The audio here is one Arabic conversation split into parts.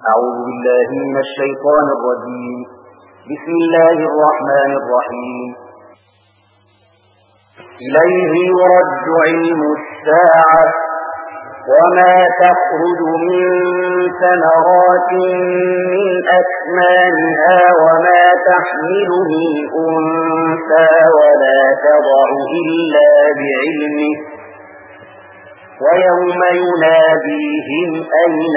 أعوذ بالله من الشيطان الرجيم. بسم الله الرحمن الرحيم. إليه يرد علم الساعة وما تخرج من ثمرات من أكمامها وما تحمل من أنثى ولا تضع إلا بعلمه ويوم يناديهم أين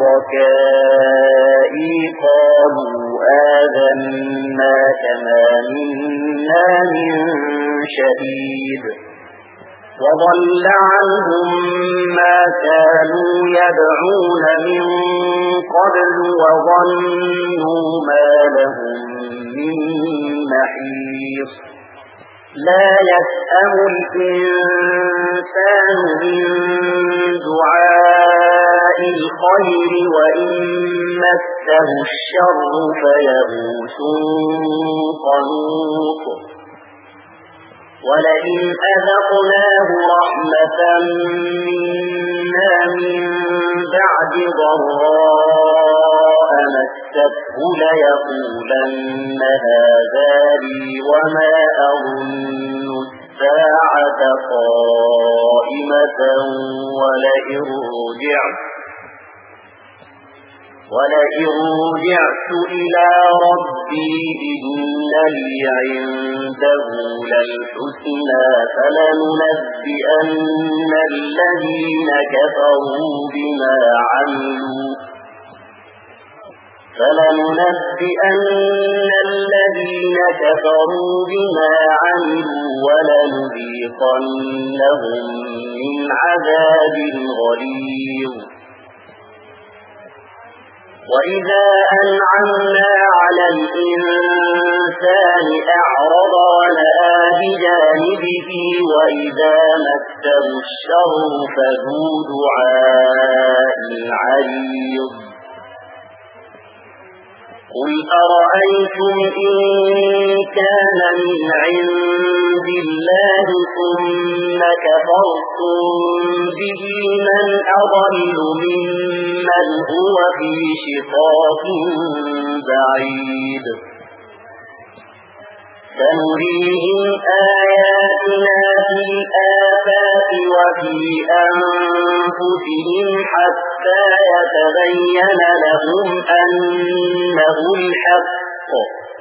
شركائي قالوا آذناك ما منا من شهيد وضل عنهم ما كانوا يدعون من قبل وظنوا ما لهم من محيص لا يسأم الإنسان من دعاء الخير وإن مسه الشر فيئوس قنوط ولئن أذقناه رحمة منا من بعد ضراء مسته ليقولن هذا لي وما أظن الساعة قائمة ولئن رجعت إلى ربي إن لي عنده للحسنى فلننبئن الذين كفروا بما عملوا ولنذيقنهم من عذاب غليظ وإذا أنعمنا على الإنسان أعرض ونأى بجانبه وإذا مسه الشر فذو دعاء عريض قل أرأيتم إن كان من عند الله ثم كفرتم به من أضل ممن هو في شقاق بعيد سنريهم آياتنا في الآفاق وفي أنفسهم حتى يتبين لهم أنه الحق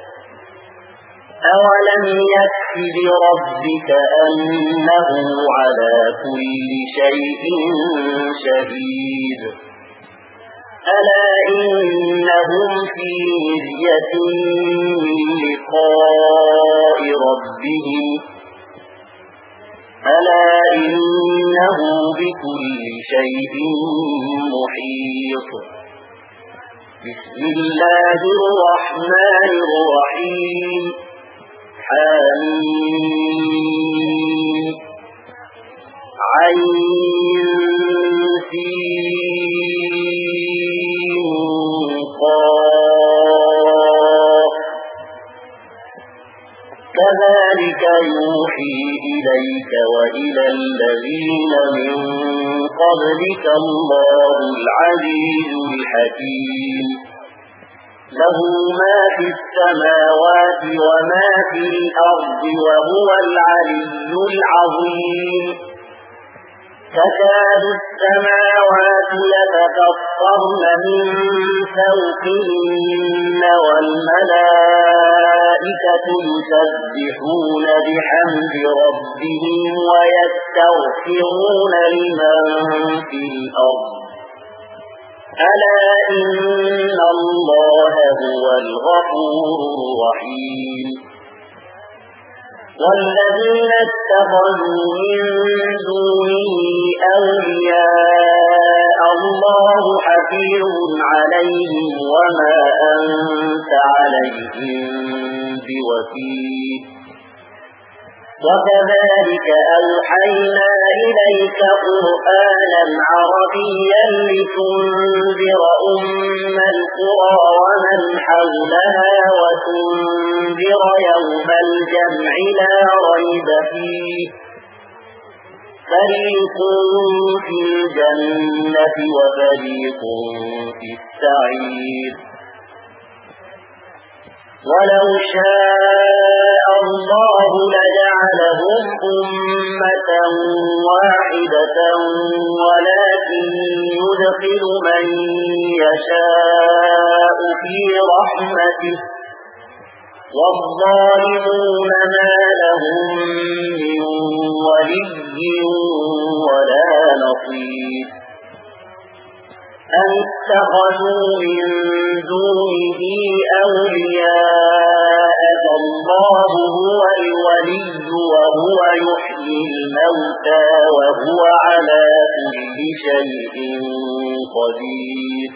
أولم يكف بربك أنه على كل شيء شهيد ألا إنهم في مرية من لقاء ربهم ألا إنه بكل شيء محيط بسم الله الرحمن الرحيم حميم عين كذلك يوحي إليك وإلى الذين من قبلك الله العزيز الحكيم له ما في السماوات وما في الأرض وهو العلي العظيم تكاد السماوات يتفطرن من فوقهن والملائكة يسبحون بحمد ربهم ويستغفرون لمن في الأرض ألا إن الله هو الغفور الرحيم والذين اتخذوا من دونه أولياء الله حفيظ عليهم وما أنت عليهم بوكيل وكذلك أوحينا إليك قرآنا عربيا لتنذر أم القرى ومن حولها وتنذر يوم الجمع لا ريب فيه فريق في الجنة وفريق في السعير ولو شاء الله لجعلهم أمة واحدة ولكن يدخل من يشاء في رحمته والظالمون ما لهم من ولي ولا نصير أن اتخذوا من دونه أولياء فالله هو الولي وهو يحيي الموتى وهو على كل شيء قدير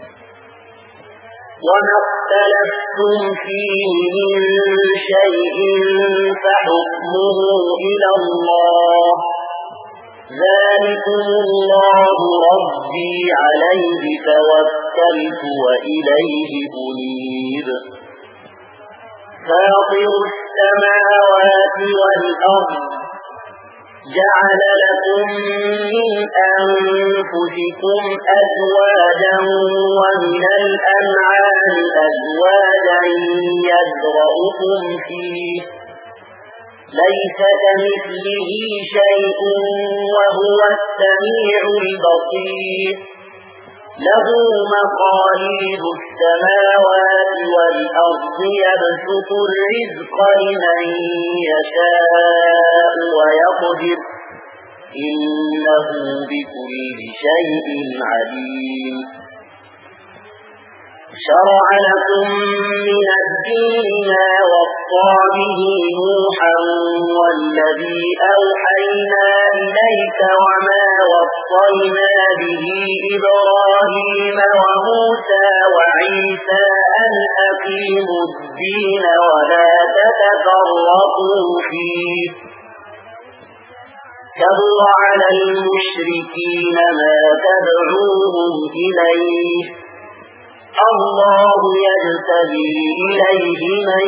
وما اختلفتم فيه من شيء فحكمه إلى الله ذلكم الله ربي عليه توكلت وإليه أنيب فاطر السماوات والأرض جعل لكم من أنفسكم أزواجا ومن الأنعام أزواجا يذرأكم فيه ليس كمثله شيء وهو السميع البصير له مقاليد السماوات والأرض يبسط الرزق لمن يشاء ويقدر إنه بكل شيء عليم شرع لكم من الدين ما وصى به نوحا والذي أوحينا إليك وما وصينا به إبراهيم وموسى وعيسى أن أقيموا الدين ولا تتفرقوا فيه كبر على المشركين ما تدعوهم إليه الله يجتبي إليه من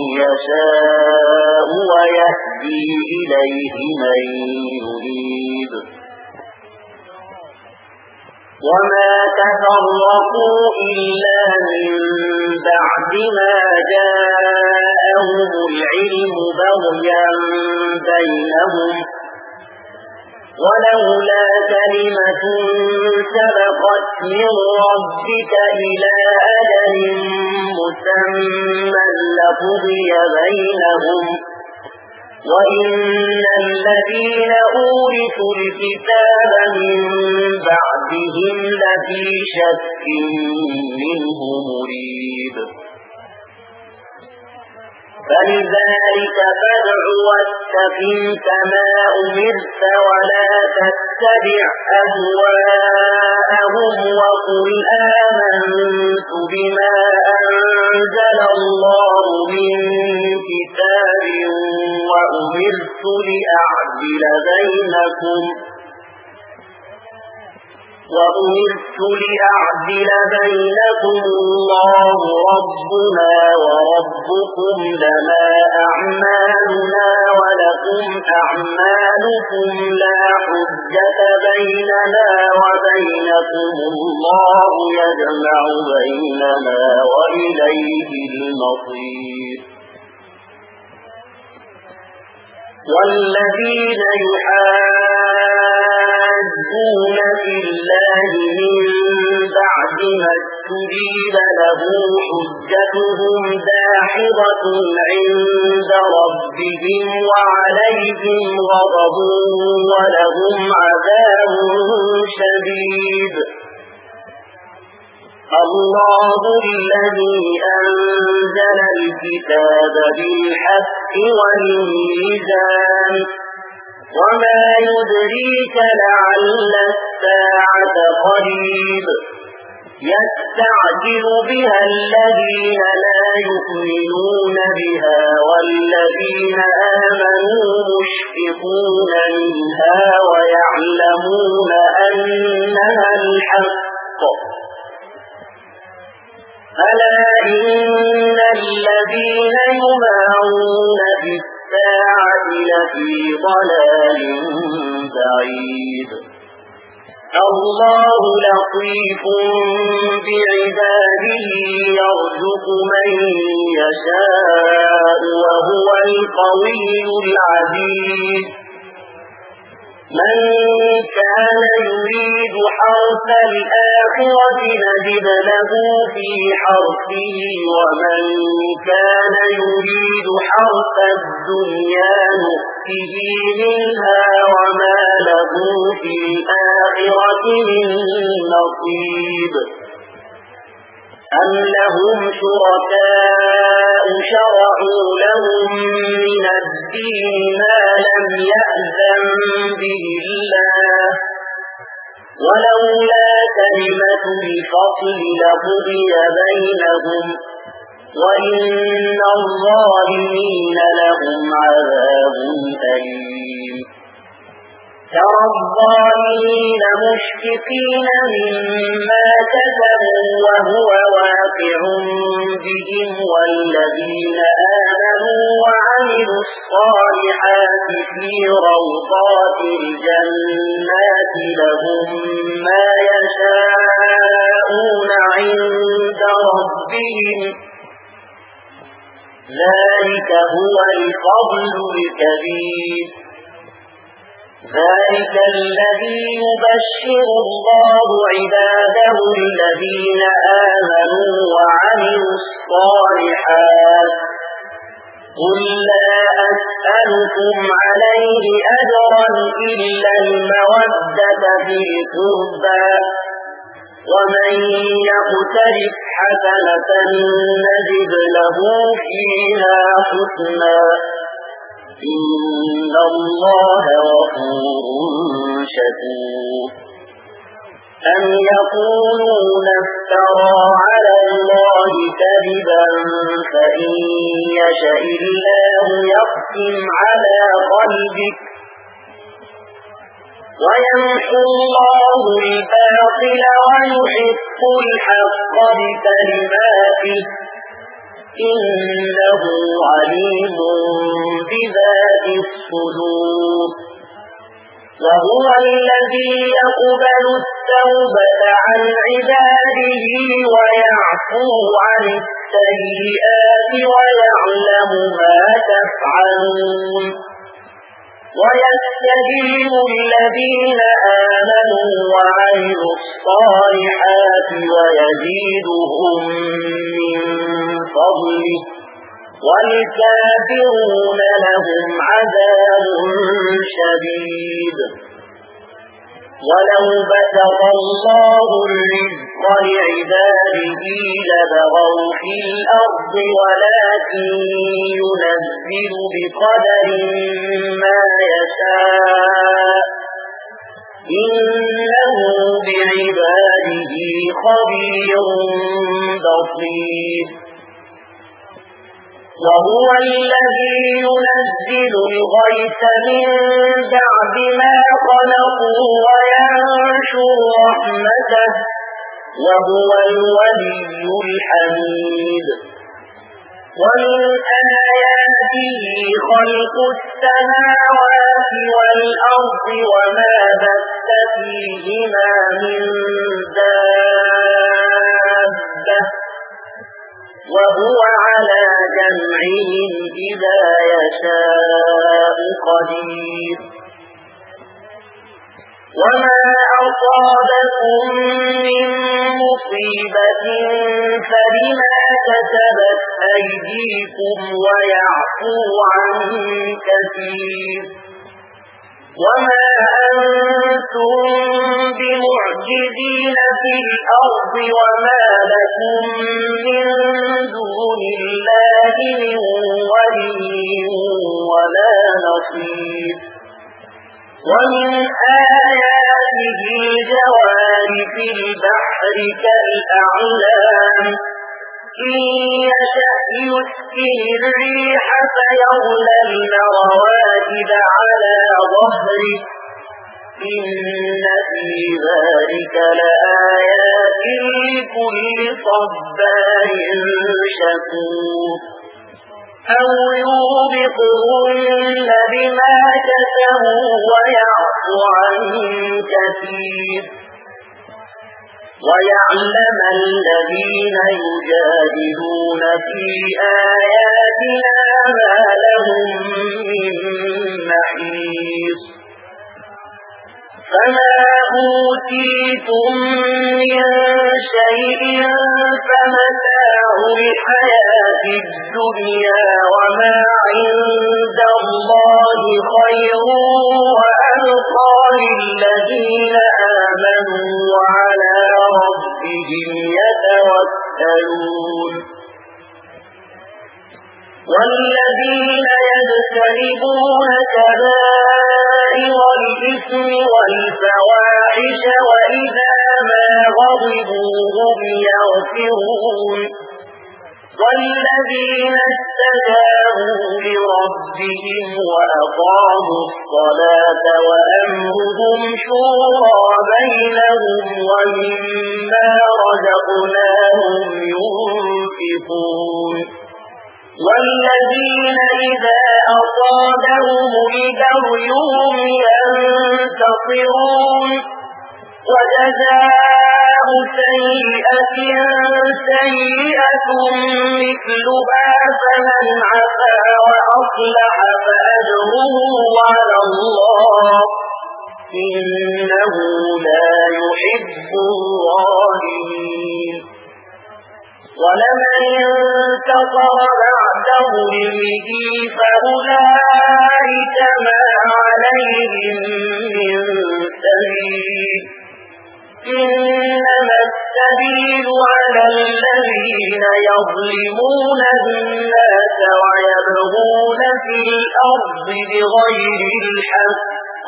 يشاء ويهدي إليه من يريد وما تفرقوا إلا من بعد ما جاءهم العلم بغيا بينهم ولولا كلمة سبقت من ربك إلى أجل مسمى لقضي بينهم وإن الذين أورثوا الكتاب من بعدهم لفي شك منه مريب فلذلك فادع واستقم كما أمرت ولا تتبع أهواءهم وقل آمنت بما أنزل الله من كتاب وأمرت لأعدل بينكم الله ربنا وربكم لنا أعمالنا ولكم أعمالكم لا حجة بيننا وبينكم الله يجمع بيننا وإليه المصير والذين يحاجون في الله من بعد ما استجيب له حجتهم داحضة عند ربهم وعليهم غضب ولهم عذاب شديد الله الذي أنزل الكتاب بالحق والميزان وما يدريك لعل الساعة قريب يستعجل بها الذين لا يؤمنون بها والذين آمنوا مشفقون منها ويعلمون أنها الحق ألا إن الذين يمارون في الساعة لفي ضلال بعيد الله لطيف بعباده يرزق من يشاء وهو القوي العزيز من كان يريد حرث الآخرة نزد له في حرثه ومن كان يريد حرث الدنيا نؤته منها وما له في الآخرة من نصيب أم لهم شركاء شرعوا لهم من الدين ما لم يأذن به الله ولولا كلمة الفصل لقضي بينهم وإن الظالمين لهم عذاب أليم ترى الظالمين مشفقين مما كسبوا وهو واقع بهم والذين آمنوا وعملوا الصالحات في روضات الجنات لهم ما يشاءون عند ربهم ذلك هو الفضل الكبير ذلك الذي يبشر الله عباده الذين آمنوا وعملوا الصالحات قل لا أسألكم عليه أجرا إلا المودة في القربى ومن يقترف حسنة نزد له فيها حسنا إن الله غفور شكور أم يقولون افترى على الله كذبا فإن يشاء الله يختم على قلبك ويمحو الله الباطل ويحق الحق بكلماته إنه عليم بذات الصدور وهو الذي يقبل التوبة عن عباده ويعفو عن السيئات ويعلم ما تفعلون ويستجيب الذين آمنوا وعملوا الصالحات ويزيدهم من فضله والكافرون لهم عذاب شديد ولو بسط الله الرزق لعباده لبغوا في الأرض ولكن ينزل بقدر ما يشاء إنه بعباده خبير بصير وهو الذي ينزل الغيث من بعد ما قنطوا وينشر رحمته وهو الولي الحميد ومن آياته خلق السماوات والأرض وما بث فيهما من دابة وهو على جمعهم إذا يشاء قدير وما أصابكم من مصيبة فبما كسبت أيديكم ويعفو عن كثير وما أنتم بمعجزين في الأرض وما لكم من دون الله من ولي ولا نصير ومن آياته الجوار في البحر كالأعلام إن يشأ يسكن الريح فيظللن رواكد على ظهره إن في ذلك لآيات لكل صبار شكور أو يوبقهن بما كسبوا ويعفو عن كثير ويعلم الذين يجادلون في آياتنا ما لهم من محيص فما أوتيتم من شيء فمتاع الحياة الدنيا وما عند الله خير وأبقى للذين آمنوا وعلى ربهم يتوكلون والذين يجتنبون كبائر الإثم والفواحش وإذا ما غضبوا هم يغفرون والذين استجابوا لربهم وأقاموا الصلاة وأمرهم شورى بينهم ومما رزقناهم ينفقون والذين إذا أصابهم البغي هم ينتصرون وجزاء سيئة سيئة مثلها فمن عفا وأصلح فأجره على الله إنه لا يحب الظالمين ولمن انتصر بعد ظلمه فأولئك ما عليهم من سبيل إنما السبيل على الذين يظلمون الناس ويبغون في الأرض بغير الحق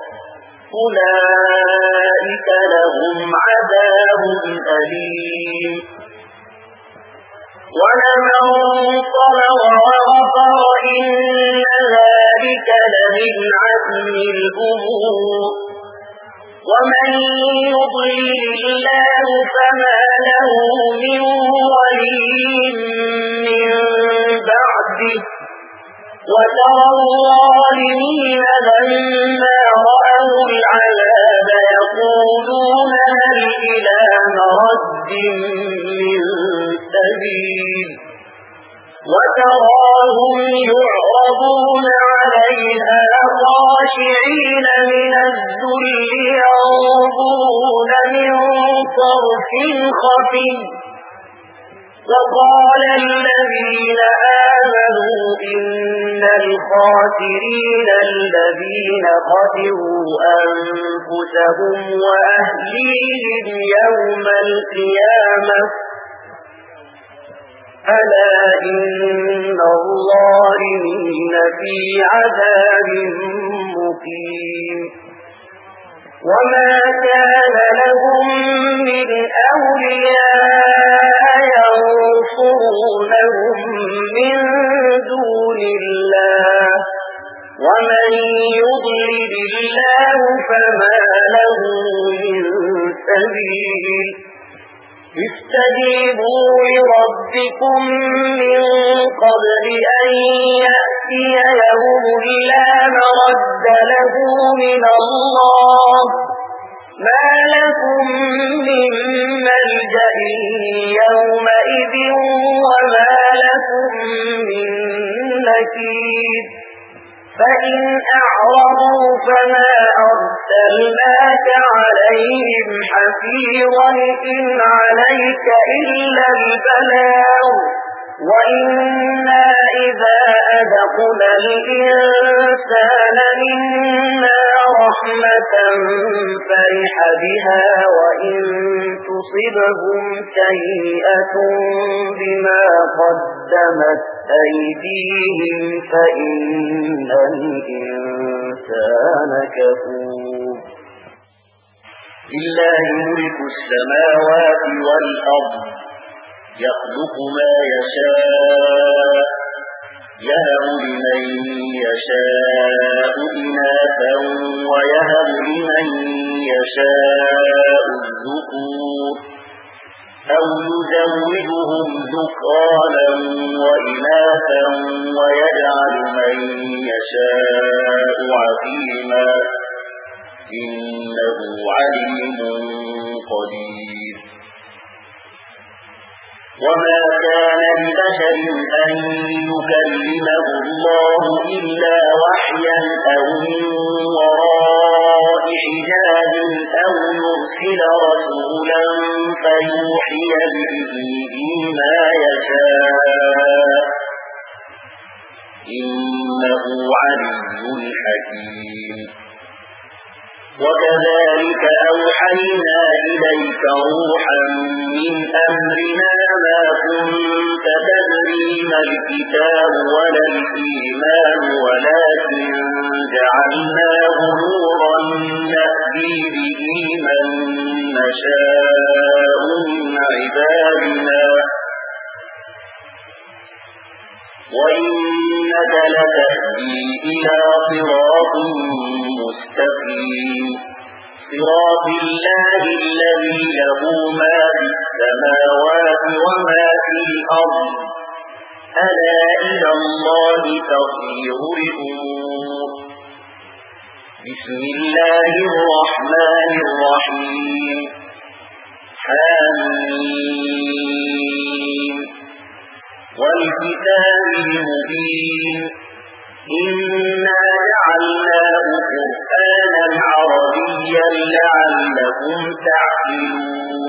أولئك لهم عذاب أليم ولمن صبر وغفر إن ذلك لمن عزم الأمور ومن يضلل الله فما له من ولي من بعده وترى الظالمين لما رأوا العذاب يقولون هل إلى مرد من سبيل وتراهم يعرضون عليها خاشعين من الذل ينظرون من طرف خفي وقال الذين آمنوا إن الخاسرين الذين خسروا أنفسهم وأهليهم يوم القيامة ألا إن الظالمين في عذاب مقيم وما كان لهم من أولياء ينصرونهم من دون الله ومن يضلل الله فما له من سبيل استجيبوا لربكم من قبل أن يأتي يوم لا مرد له من الله ما لكم من ملجأ يومئذ وما لكم من نكير فإن أعرضوا فما أرسلناك عليهم حفيظا إن عليك إلا البلاغ وإنا إذا أذقنا الإنسان منا رحمة فرح بها وإن تصبهم سيئة بما قدمت أيديهم فإن الإنسان كفور لله ملك السماوات والأرض يخلق ما يشاء يهب لمن يشاء إناثا ويهب لمن يشاء الذكور أو يزوجهم ذكرانا وإناثا ويجعل من يشاء عقيما إنه عليم قدير وما كان لبشر أن يكلمه الله إلا وحيا أو من وراء حجاب أو يرسل رسولا فيوحي بإذنه ما يشاء إنه علي حكيم وكذلك أوحينا إليك روحا من أمرنا ما كنت تدري ما الكتاب ولا الإيمان ولكن جعلناه نورا نهدي به من نشاء من عبادنا وإنك لتهدي إلى صراط مستقيم صراط الله الذي له ما في السماوات وما في الأرض ألا إلى الله تصير الأمور بسم الله الرحمن الرحيم حميم والكتاب المبين إنا جعلناه قرآنا عربيا لعلكم تعقلون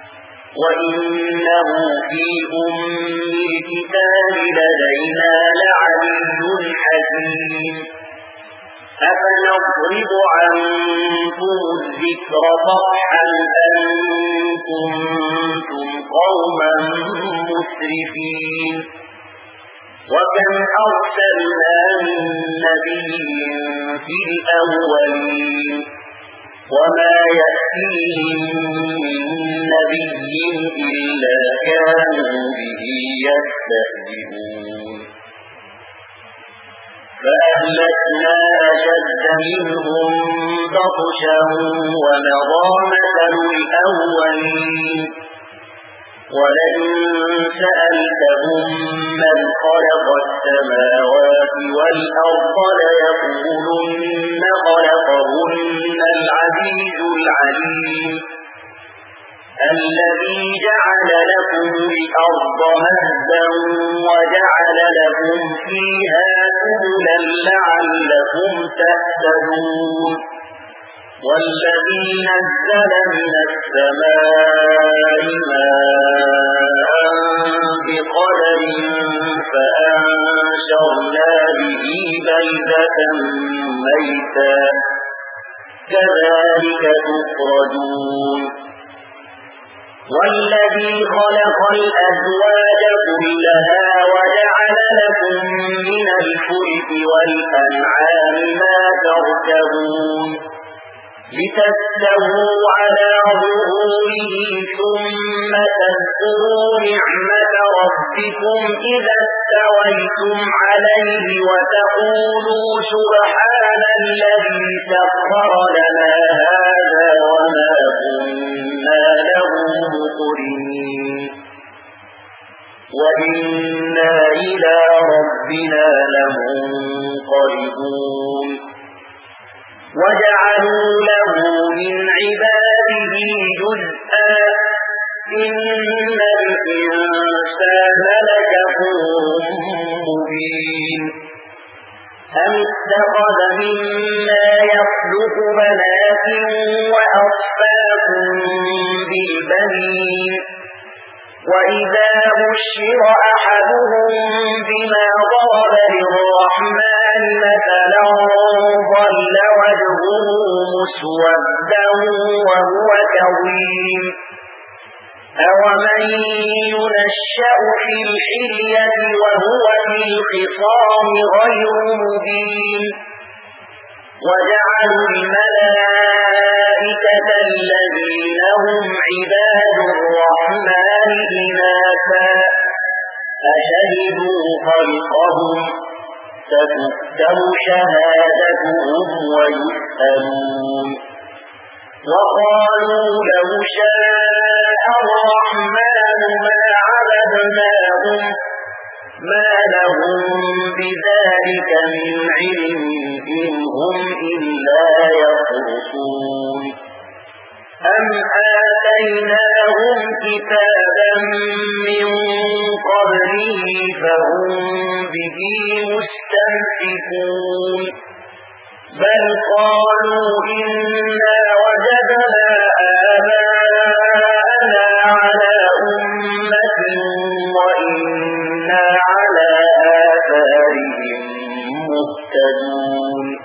وإنه في الكتاب لدينا لعلي حكيم أفنضرب عنكم الذكر صفحا أن كنتم قوما مسرفين وكم أرسلنا من نبي في الأولين وما يأتيهم من نبي إلا كانوا به يستهزئون فأهلكنا أشد منهم بطشا ومضى مثل الأولين ولئن سألتهم من خلق السماوات والأرض ليقولن خلقهن العزيز العليم الذي جعل لكم الأرض مهدا وجعل لكم فيها سبلا لعلكم تهتدون والذي نزل من السماء ماء بقدر فأنشرنا به بلدة ميتا كذلك تخرجون والذي خلق الأزواج كلها وجعل لكم من الفلك والأنعام ما تركبون لتستووا على ظهوره ثم تذكروا نعمة ربكم إذا استويتم عليه وتقولوا سبحان الذي سخر لنا هذا وما كنا له مقرنين وإنا إلى ربنا لمنقلبون وجعلوا له من عباده جزءا إن الإنسان لكفور مبين أم اتخذ مما يخلق بنات وأصفاكم بالبنين وإذا بشر أحدهم بما ضرب للرحمن مثلا ظل وجهه مسودا وهو كظيم أومن ينشأ في الحلية وهو في الخصام غير مبين وجعلوا الملائكة الذين هم عباد الرحمن إناثا أشهدوا خلقهم ستكتب شهادتهم ويسألون وقالوا لو شاء الرحمن ما عبدناهم وجدناهم ما لهم بذلك من علم إن هم إلا يخرصون أم آتيناهم كتابا من قبله فهم به مستمسكون بل قالوا إنا وجدنا آباءنا على أمة وإنا على آثارهم مهتدون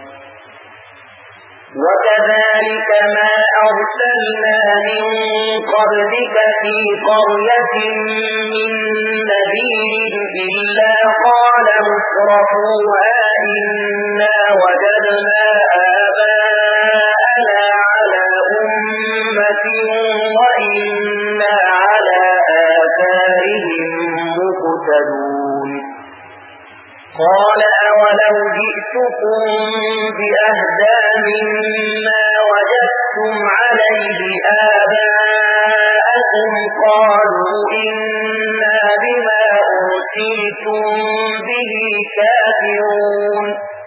وكذلك ما أرسلنا من قبلك في قرية من نذير إلا قال مترفوها إنا وجدنا آباءنا على أمة وإنا على آثارهم مقتدون قال أولو جئتكم بأهدى مما وجدتم عليه آباءكم قالوا إنا بما أرسلتم به كافرون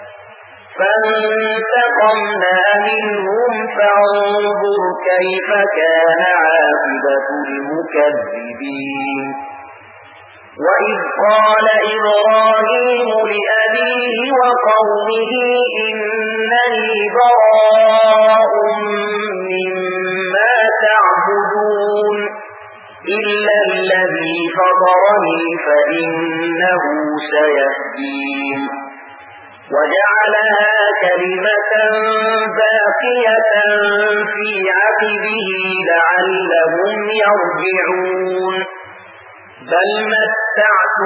فانتقمنا منهم فانظر كيف كان عاقبة المكذبين وإذ قال إبراهيم لأبيه وقومه إنني براء مما تعبدون إلا الذي فطرني فإنه سيهدين وجعلها كلمة باقية في عقبه لعلهم يرجعون بل متعت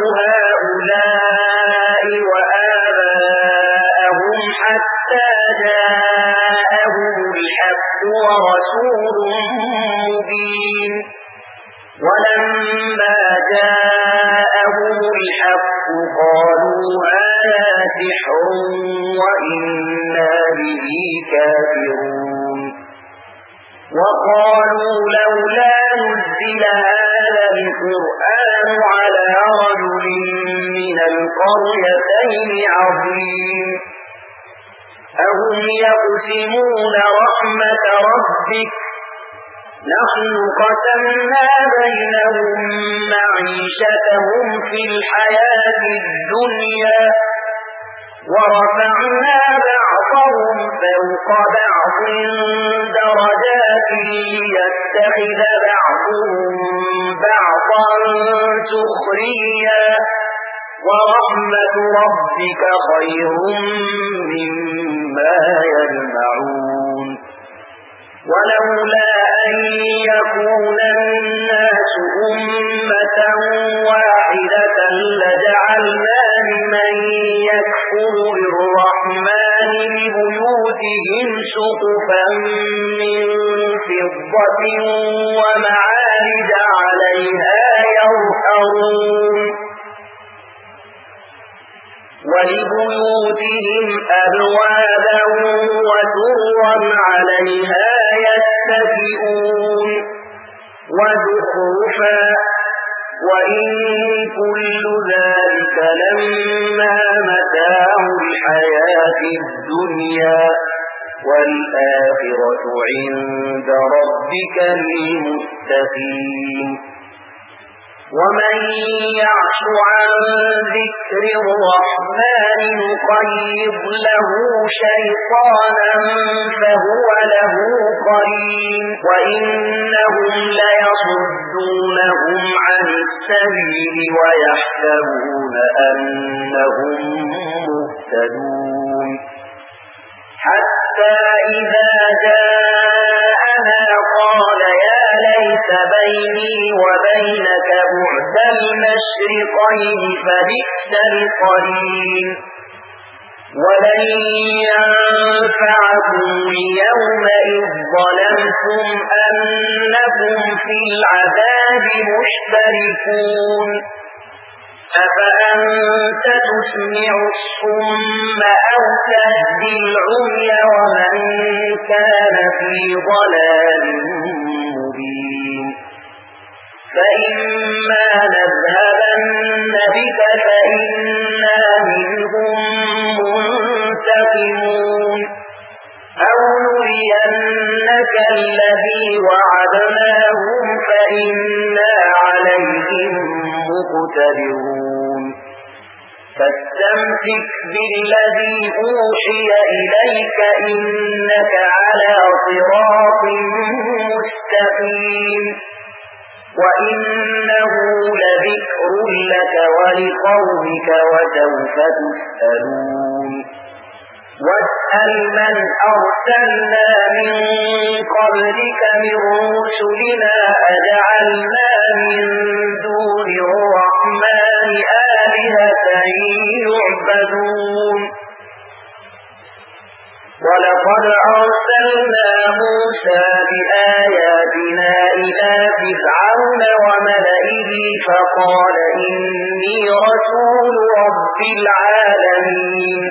هؤلاء وآباءهم حتى جاءهم الحق ورسول مبين ولما جاءهم الحق قالوا هذا سحر وإنا به كافرون وقالوا لولا نزل هذا القرآن على رجل من القريتين عظيم أهم يقسمون رحمة ربك نحن قسمنا بينهم معيشتهم في الحياة الدنيا ورفعنا بعضهم فوق بعض درجات ليتخذ بعضهم بعضا سخريا ورحمة ربك خير مما يجمعون ولولا أن يكون الناس أمة واحدة لجعلنا لمن يكفر بالرحمن لبيوتهم سقفا من فضة ومعارج عليها يظهرون ولبيوتهم أبوابا وسرا عليها يتكئون وزخرفا وإن كل ذلك لما متاع الحياة الدنيا والآخرة عند ربك للمتقين ومن يعش عن ذكر الرحمن نقيض له شيطانا فهو له قرين وإنهم ليصدونهم عن السبيل ويحسبون أنهم مهتدون حتى إذا جاءنا قال يا ليت بيني وبينك بعد المشرقين فبئس القرين ولن ينفعكم اليوم إذ ظلمتم أنكم في العذاب مشتركون أفأنت تسمع الصم أو تهدي العمي ومن كان في ضلال مبين فإما نذهب مقتدرون فاستمسك بالذي أوحي إليك إنك على صراط مستقيم وإنه لذكر لك ولقومك وسوف تسألون واسأل من أرسلنا من قبلك من رسلنا أجعلنا من دون الرحمن آلهة يعبدون ولقد أرسلنا موسى بآياتنا إلى فرعون وملئه فقال إني رسول رب العالمين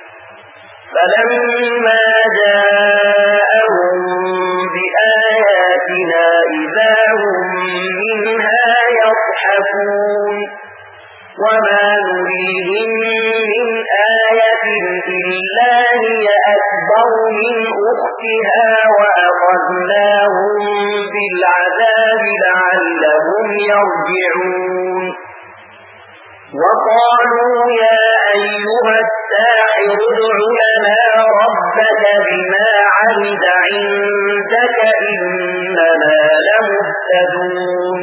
فلما جاءهم بآياتنا إذا هم منها يضحكون وما نريهم من آية إلا هي أكبر من أختها وأخذناهم بالعذاب لعلهم يرجعون وقالوا يا أيها الساحر ادع لنا ربك بما عهد عندك إننا لمهتدون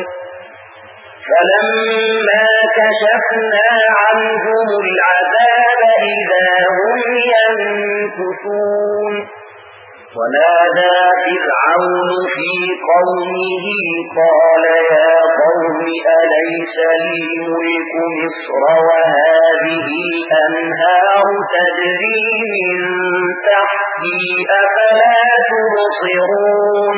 فلما كشفنا عنهم العذاب إذا هم ينكثون ونادى فرعون في قومه قال يا قوم أليس لي ملك مصر وهذه الأنهار تجري من تحتي أفلا تبصرون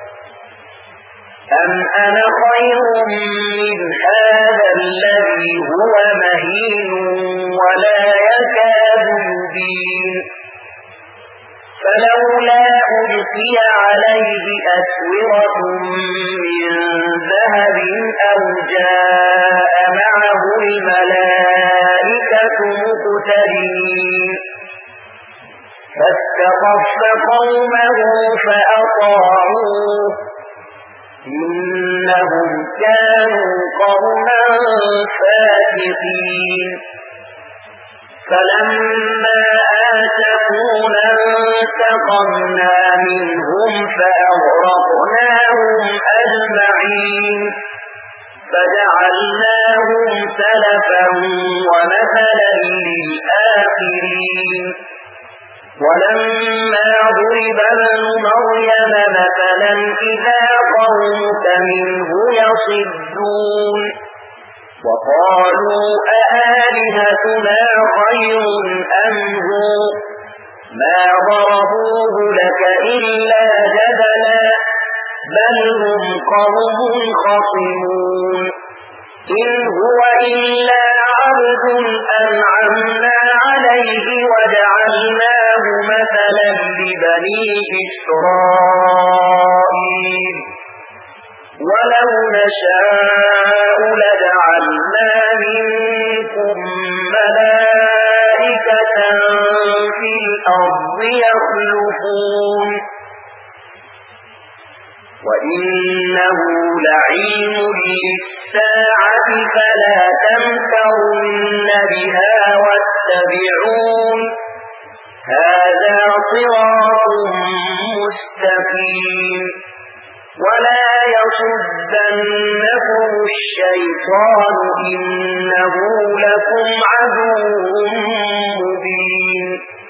أم أنا خير من هذا الذي هو مهين ولا يكاد يبين فلولا ألقي عليه أسورة من ذهب أو جاء معه الملائكة مقترنين فاستخف قومه فأطاعوه إنهم كانوا قوما فاسقين فلما آسفونا انتقمنا منهم فأغرقناهم أجمعين فجعلناهم سلفا ومثلا للآخرين ولما ضرب ابن مريم مثلا إذا قومك منه يصدون وقالوا أآلهتنا خير أم هو ما ضربوه لك إلا جدلا بل هم قوم خصمون إن هو إلا عبد أنعمنا عليه وجعلناه مثلا لبني إسرائيل ولو نشاء لجعلنا منكم ملائكة في الأرض يخلفون وإنه لعلم للساعة فلا تمترن بها واتبعون هذا صراط مستقيم ولا يصدنكم الشيطان إنه لكم عدو مبين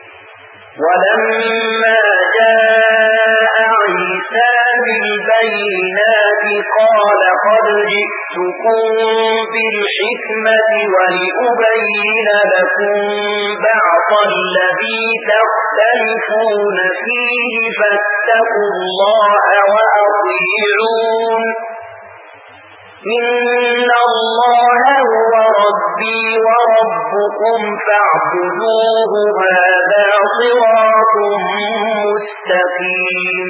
ولما جاء عيسى بالبينات قال قد جئتكم بالحكمة ولأبين لكم بعض الذي تختلفون فيه فاتقوا الله وأطيعون إن الله هو ربي وربكم فاعبدوه هذا صراط مستقيم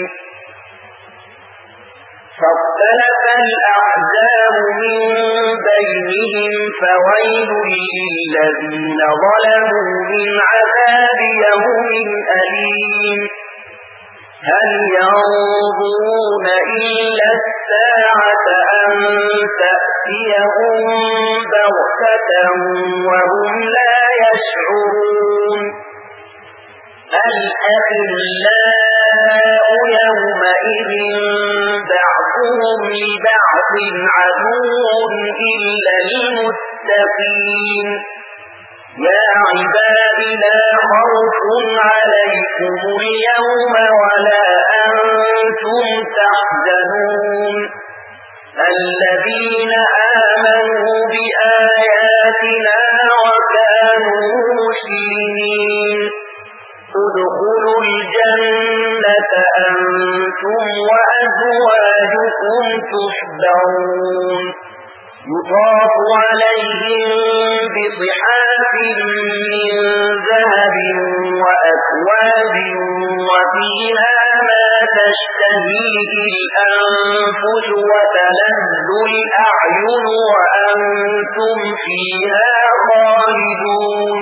فاختلف الأحزاب من بينهم فويل للذين ظلموا من عذاب يوم أليم هل ينظرون إلا الساعة أن تأتيهم بغتة وهم لا يشعرون الأخلاء يومئذ بعضهم لبعض عدو إلا المتقين يا عباد لا خوف عليكم اليوم ولا أنتم تحزنون الذين آمنوا بآياتنا وكانوا مسلمين ادخلوا الجنة أنتم وأزواجكم تحبرون يطاف عليهم بصحاف من ذهب وأكواب وفيها ما تشتهيه الأنفس وتلذ الأعين وأنتم فيها خالدون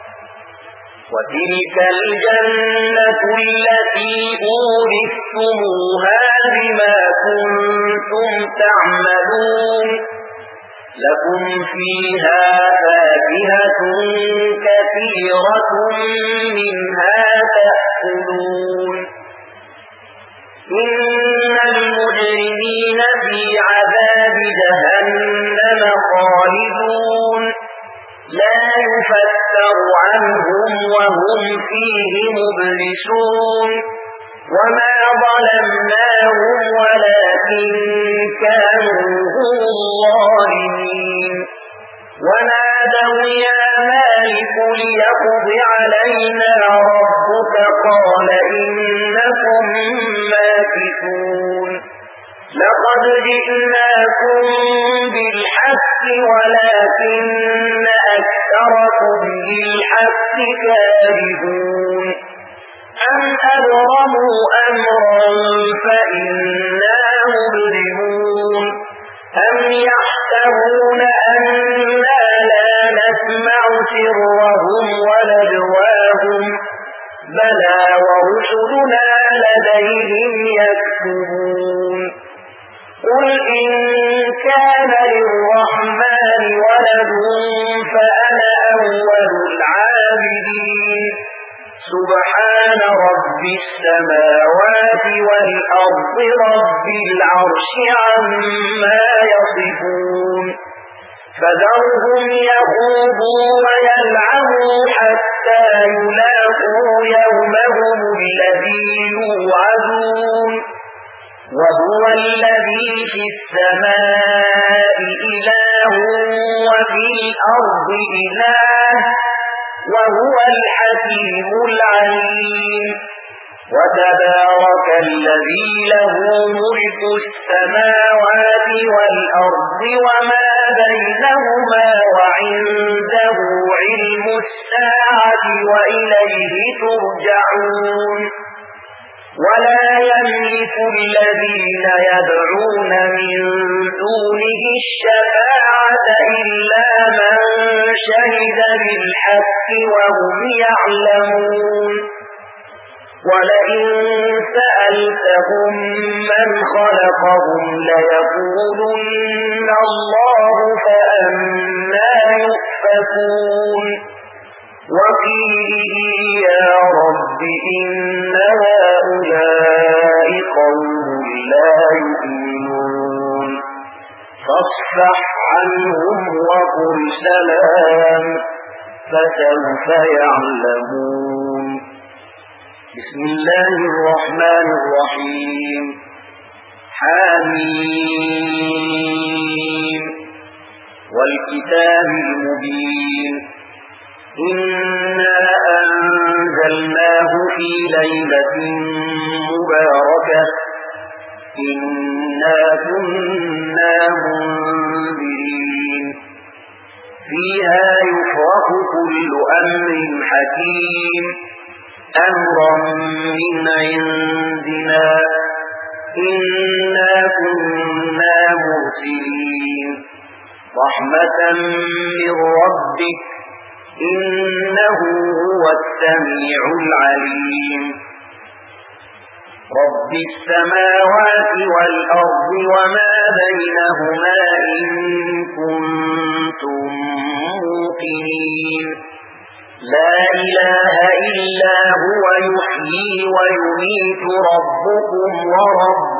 وتلك الجنة التي أورثتموها بما كنتم تعملون لكم فيها فاكهة كثيرة منها تأكلون إن المجرمين في عذاب جهنم خالدون لا يفتر عنهم وهم فيه مبلسون وما ظلمناهم ولكن كانوا هم الظالمين ونادوا يا مالك ليقض علينا ربك قال إنكم ماكثون لقد جئناكم بالحق ولكن أكثركم للحق كارهون أم أبرموا أمرا فإنا مبرمون أم يحسبون أنا لا نسمع سرهم ونجواهم بلى ورسلنا لديهم يكتبون قل إن كان للرحمن ولد فأنا أول العابدين سبحان رب السماوات والأرض رب العرش عما يصفون فذرهم يخوضوا ويلعبوا حتى يلاقوا يومهم الذي يوعدون وهو الذي في السماء إله وفي الأرض إله وهو الحكيم العليم وتبارك الذي له ملك السماوات والأرض وما بينهما وعنده علم الساعة وإليه ترجعون ولا يملك الذين يدعون من دونه الشفاعة إلا من شهد بالحق وهم يعلمون ولئن سألتهم من خلقهم ليقولن الله فأنى يؤفكون وقيله يا رب إن هؤلاء قوم لا يؤمنون فاصفح عنهم وقل سلام فسوف يعلمون بسم الله الرحمن الرحيم حميم والكتاب المبين إنا أنزلناه في ليلة مباركة إنا كنا منذرين فيها يفرق كل أمر حكيم أمرا من عندنا إنا كنا مرسلين رحمة من ربك إنه هو السميع العليم رب السماوات والأرض وما بينهما إن كنتم موقنين لا إله إلا هو يحيي ويميت ربكم ورب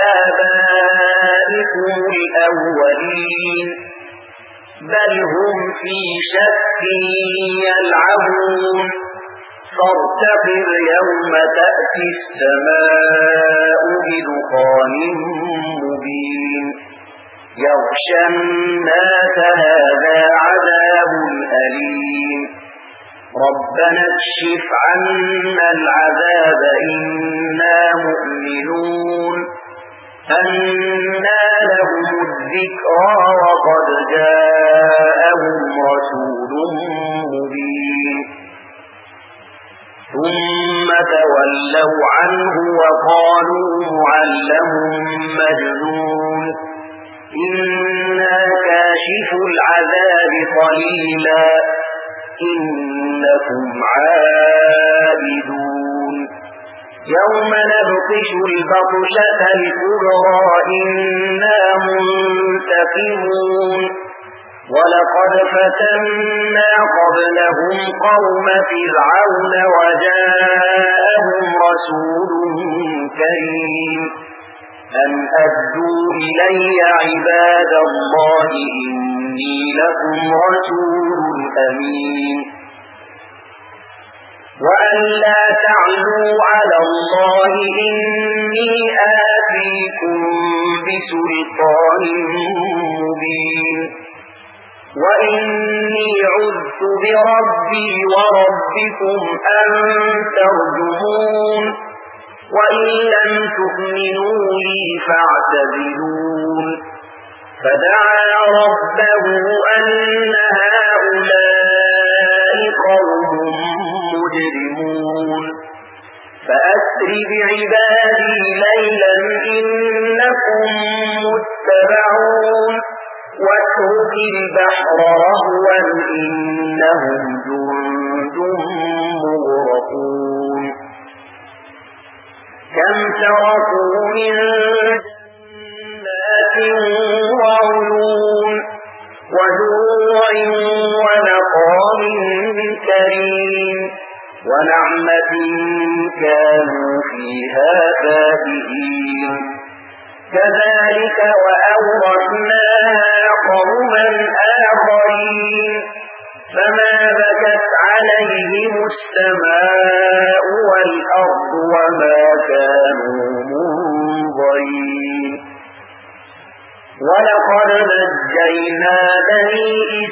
آبائكم الأولين بل هم في شك يلعبون فارتقب يوم تأتي السماء بدخان مبين يغشى الناس هذا عذاب أليم ربنا اكشف عنا العذاب إنا مؤمنون أنى لهم الذكرى وقد جاءهم رسول مبين ثم تولوا عنه وقالوا معلم مجنون إنا كاشف العذاب قليلا إنكم عائدون يوم نبطش البطشة الكبرى إنا منتقمون ولقد فتنا قبلهم قوم فرعون وجاءهم رسول كريم أن أدوا إلي عباد الله إني لكم رسول أمين وأن لا تعلوا على الله إني آتيكم بسلطان مبين وإني عذت بربي وربكم أن ترجمون وإن لم تؤمنوا لي فاعتزلون فدعا ربه أن هؤلاء قوم مجرمون فأسر بعبادي ليلا إنكم متبعون واترك البحر رهوا إنهم جند مغرقون كم تركوا من جنات وعيون وزروع ونقام كريم ونعمة كانوا فيها فاكهين كذلك وأورثناها قوما آخرين فما بكت عليهم السماء والأرض وما كانوا منظرين ولقد نجينا بني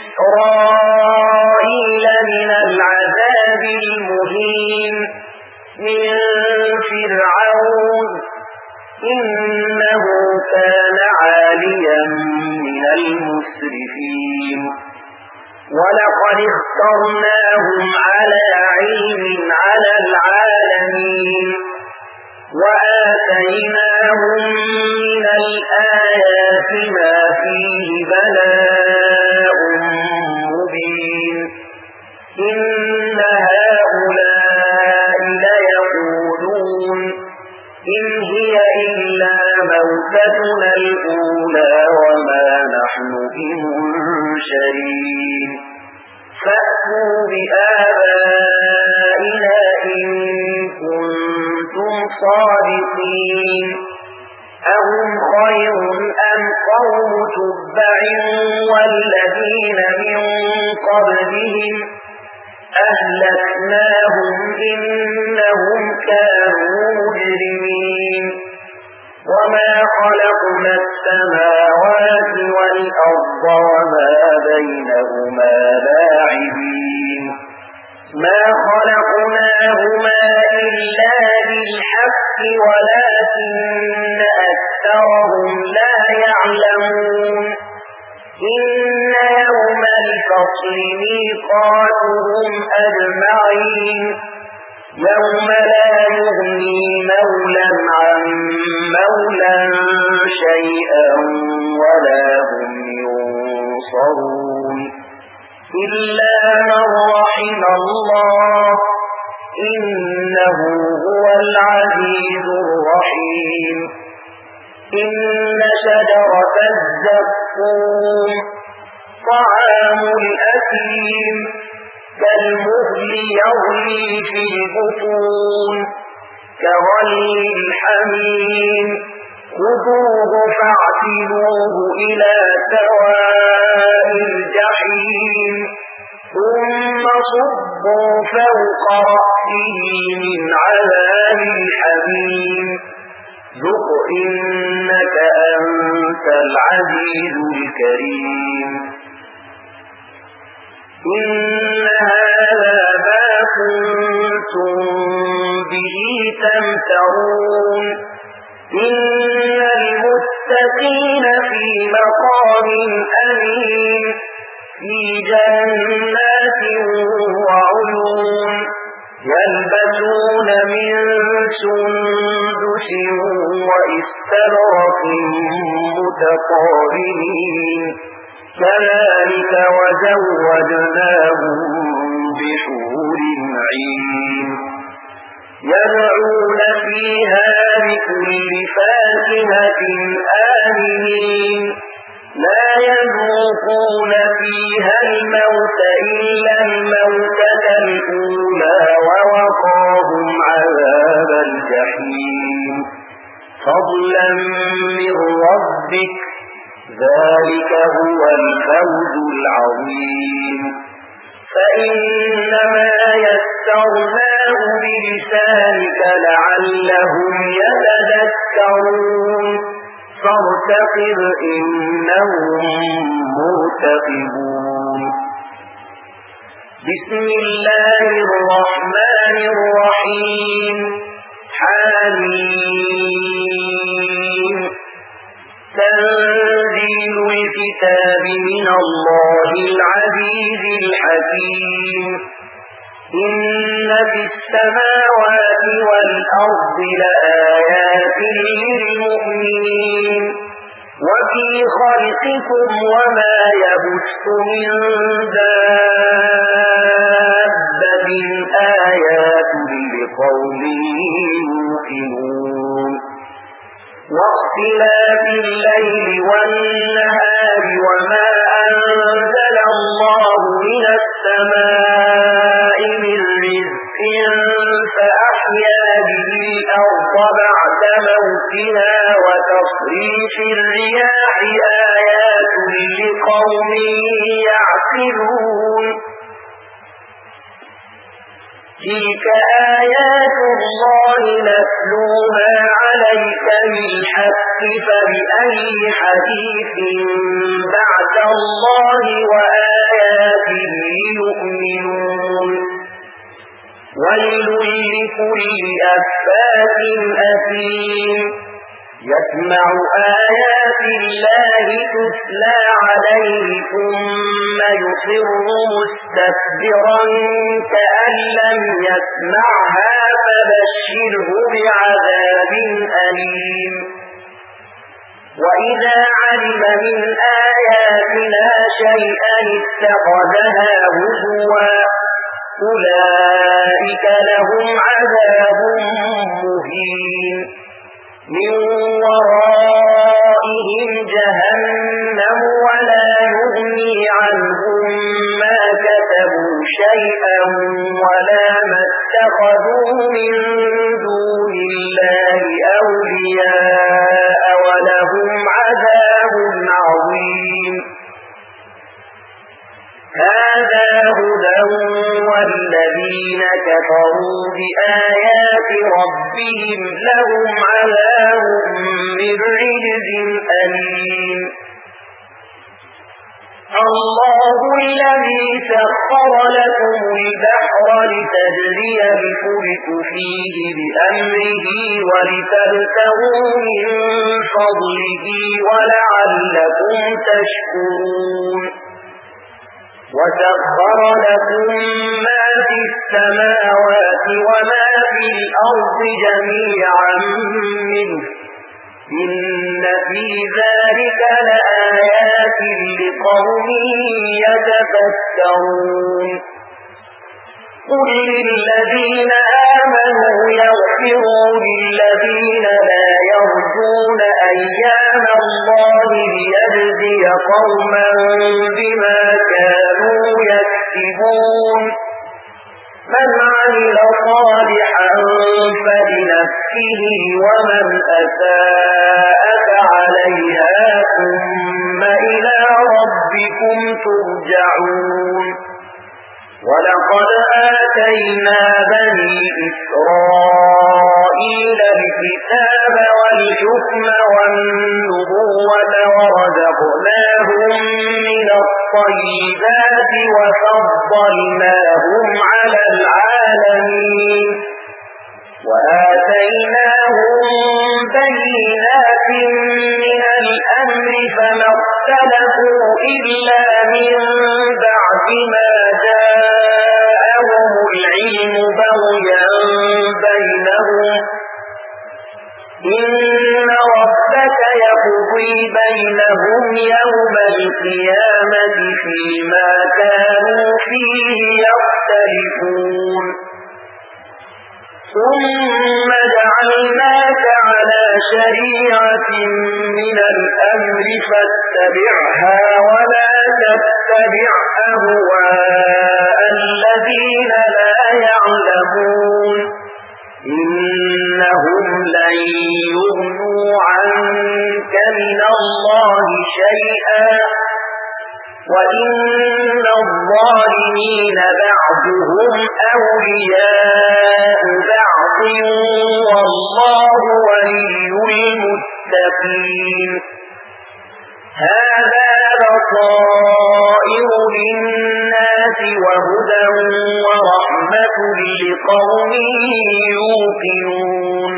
إسرائيل من العذاب المهين من فرعون إنه كان عاليا من المسرفين ولقد اخترناهم على علم على العالمين وآتيناهم من الآيات ما فيه بلاء مبين إن هؤلاء ليقولون إن هي إلا موتتنا الأولى وما نحن بمنشرين فأتوا بآبائنا إن كنتم صادقين أهم خير أم قوم تبع والذين من قبلهم أهلكناهم إنهم كانوا مجرمين وما خلقنا السماوات والأرض وما بينهما لاعبين ما خلقناهما إلا بالحق ولكن أكثرهم لا يعلمون إن يوم الفصل ميقاتهم أجمعين يوم لا يغني مولا عن مولا شيئا ولا هم ينصرون إلا من رحم الله إنه هو العزيز الرحيم إن شجرة الزقوم طعام الأثيم كالمهل يغلي في البطون كغلي الحميم خذوه فاعتلوه إلى سواء الجحيم ثم صبوا فوق رأسه من عذاب الحميم ذق إنك أنت العزيز الكريم إن هذا ما كنتم به تمترون إن المتقين في مقام أمين في جنات وعيون يلبسون من سندس وإستبرق متقابلين كذلك وزوجناهم بحور عين يدعون فيها بكل فاكهة آمنين لا يذوقون فيها الموت إلا الموتة الأولى ووقاهم عذاب الجحيم فضلا من ربك ذلك هو الفوز العظيم فإنما يسرناه بلسانك لعلهم يتذكرون فارتقب إنهم مرتقبون بسم الله الرحمن الرحيم حميم تنزيل الكتاب من الله العزيز الحكيم إن في السماوات والأرض لآيات للمؤمنين وفي خلقكم وما يبث من دابة آيات لقوم يوقنون واختلاف الليل والنهار وما أنزل الله من السماء من رزق فأحيا به الأرض بعد موتها وتصريف الرياح آيات لقوم يعقلون تلك آيات الله نتلوها عليك بالحق فبأي حديث بعد الله وآياته يؤمنون ويل لكل أفاك أثيم يسمع آيات الله تتلى عليه ثم يصر مستكبرا كأن لم يسمعها فبشره بعذاب أليم وإذا علم من آياتنا شيئا اتخذها هزوا أولئك لهم عذاب مهين من ورائهم جهنم ولا يغني عنهم ما كسبوا شيئا ولا ما اتخذوا من دون الله أولياء ولهم عذاب عظيم هذا هدى والذين كفروا بآيات ربهم لهم عذاب من رجز أليم الله الذي سخر لكم البحر لتجري الفلك فيه بأمره ولتبتغوا من فضله ولعلكم تشكرون وسخر لكم ما في السماوات وما في الأرض جميعا منه إن في ذلك لآيات لقوم يتفكرون قل للذين آمنوا يغفروا للذين لا يرجون يعدون أيام الله ليجزي قوما بما كانوا يكسبون من عمل صالحا فلنفسه ومن أساء فعليها ثم إلى ربكم ترجعون ولقد آتينا بني إسرائيل الكتاب والحكم والنبوة ورزقناهم من الطيبات وفضلناهم على العالمين وآتيناهم بينات من الأمر فما اختلفوا إلا من بعد ما جاءهم العلم بغيا بينهم إن ربك يقضي بينهم يوم القيامة فيما كانوا فيه يختلفون ثم جعلناك على شريعة من الأمر فاتبعها ولا تتبع أهواء الذين لا يعلمون إنهم لن يغنوا عنك من الله شيئا وإن الظالمين بعضهم أولياء بعض والله ولي المتقين هذا بصائر للناس وهدى ورحمة لقوم يوقنون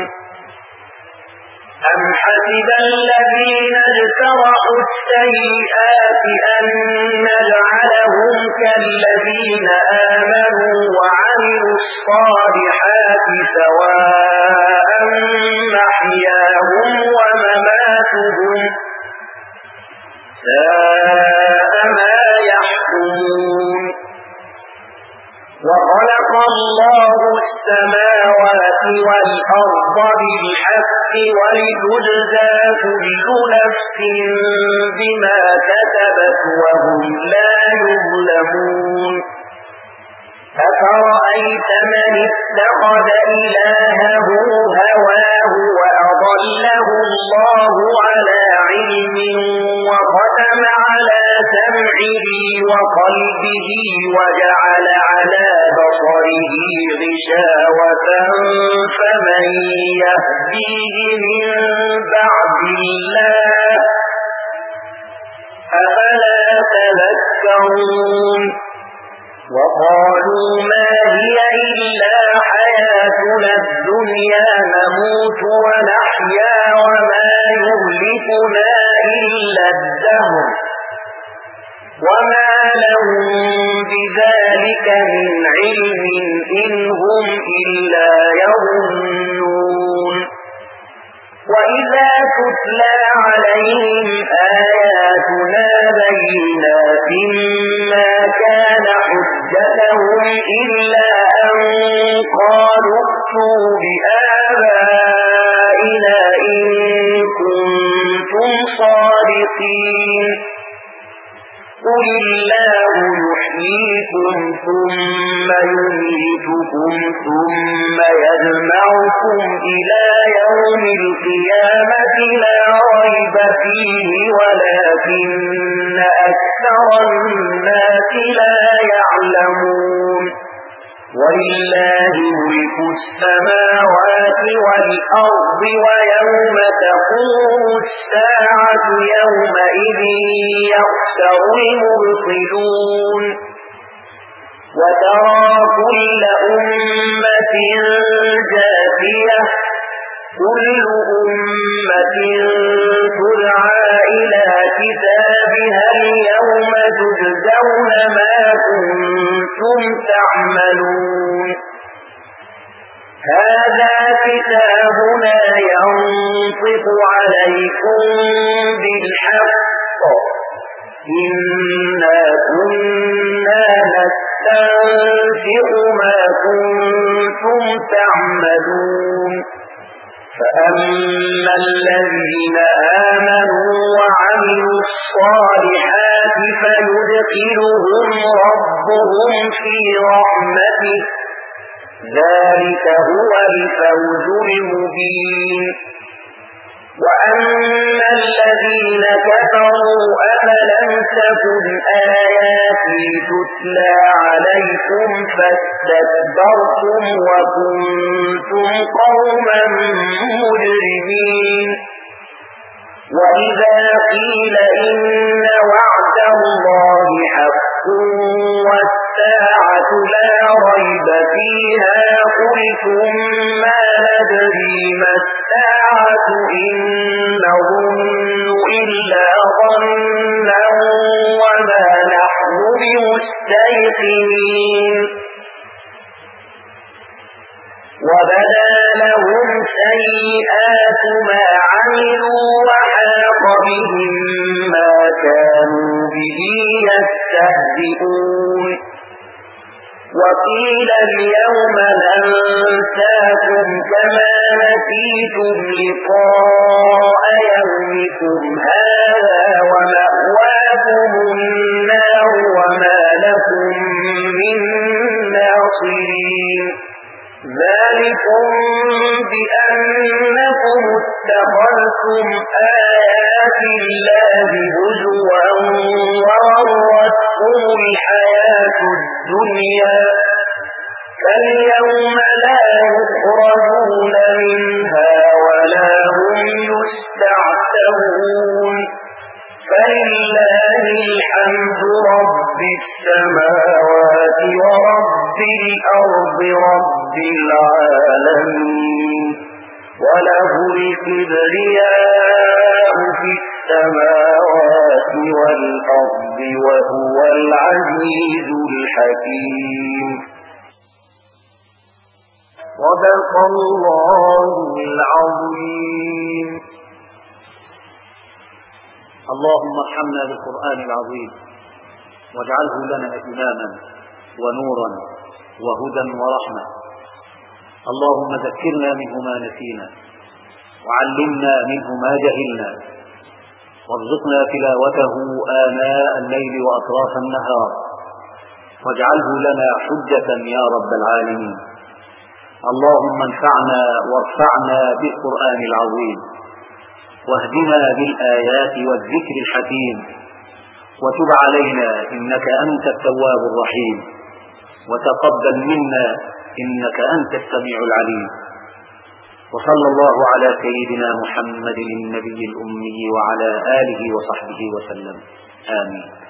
أم حسب الذين اجترحوا السيئات أن نجعلهم كالذين آمنوا وعملوا الصالحات سواء محياهم ومماتهم ساء ما يحكمون وخلق الله السماوات والأرض بالحق ولتجزى كل نفس بما كسبت وهم لا يظلمون أفرأيت من اتخذ إلهه هواه وأضله الله على علم وختم على سمعه وقلبه وجعل على بصره غشاوة فمن يهديه من بعد الله أفلا تذكرون وقالوا ما هي إلا حياتنا الدنيا نموت ونحيا وما يهلكنا إلا الدهر وما لهم بذلك من علم إن هم إلا يظنون وإذا تتلى عليهم آياتنا بينات ما كان حجتهم إلا أن قالوا ائتوا بآبائنا إن كنتم صادقين قل الله يحييكم ثم يميتكم ثم يجمعكم إلى يوم القيامة لا ريب فيه ولكن أكثر الناس لا يعلمون ولله ملك السماوات والأرض ويوم تقوم الساعة يومئذ يخسر المبطلون وترى كل أمة جاثية كل أمة تدعى إلى كتابها اليوم تجزون ما كنتم تعملون هذا كتابنا ينطق عليكم بالحق إنا كنا نستنسخ ما كنتم تعملون فأما الذين آمنوا وعملوا الصالحات فيدخلهم ربهم في رحمته ذلك هو الفوز المبين وأما الذين كفروا أفلم تكن آياتي تتلى عليكم فاستكبرتم وكنتم قوما مجرمين وإذا قيل إن وعد الله حق والساعة لا ريب فيها قلتم ما ندري ما الساعة إن نظن إلا ظنا وما نحن بمستيقنين وبدا لهم سيئات ما عملوا وحاق بهم ما كانوا به يستهزئون وقيل اليوم ننساكم كما نسيتم لقاء يومكم هذا ومأواكم النار وما لكم من ناصرين ذلكم بأنكم اتخذتم آيات الله هزوا وغرتكم الحياة الدنيا فاليوم لا يخرجون منها ولا هم يستعتبون فلله الحمد رب السماوات ورب الأرض رب العالمين وله الكبرياء في السماوات والأرض وهو العزيز الحكيم صدق الله العظيم. اللهم ارحمنا بالقرآن العظيم واجعله لنا إماما ونورا وهدى ورحمة. اللهم ذكرنا منه ما نسينا وعلمنا منه ما جهلنا وارزقنا تلاوته آناء الليل وأطراف النهار واجعله لنا حجة يا رب العالمين. اللهم انفعنا وارفعنا بالقرآن العظيم واهدنا بالآيات والذكر الحكيم وتب علينا إنك أنت التواب الرحيم وتقبل منا إنك أنت السميع العليم. وصلى الله على سيدنا محمد النبي الأمي وعلى آله وصحبه وسلم آمين.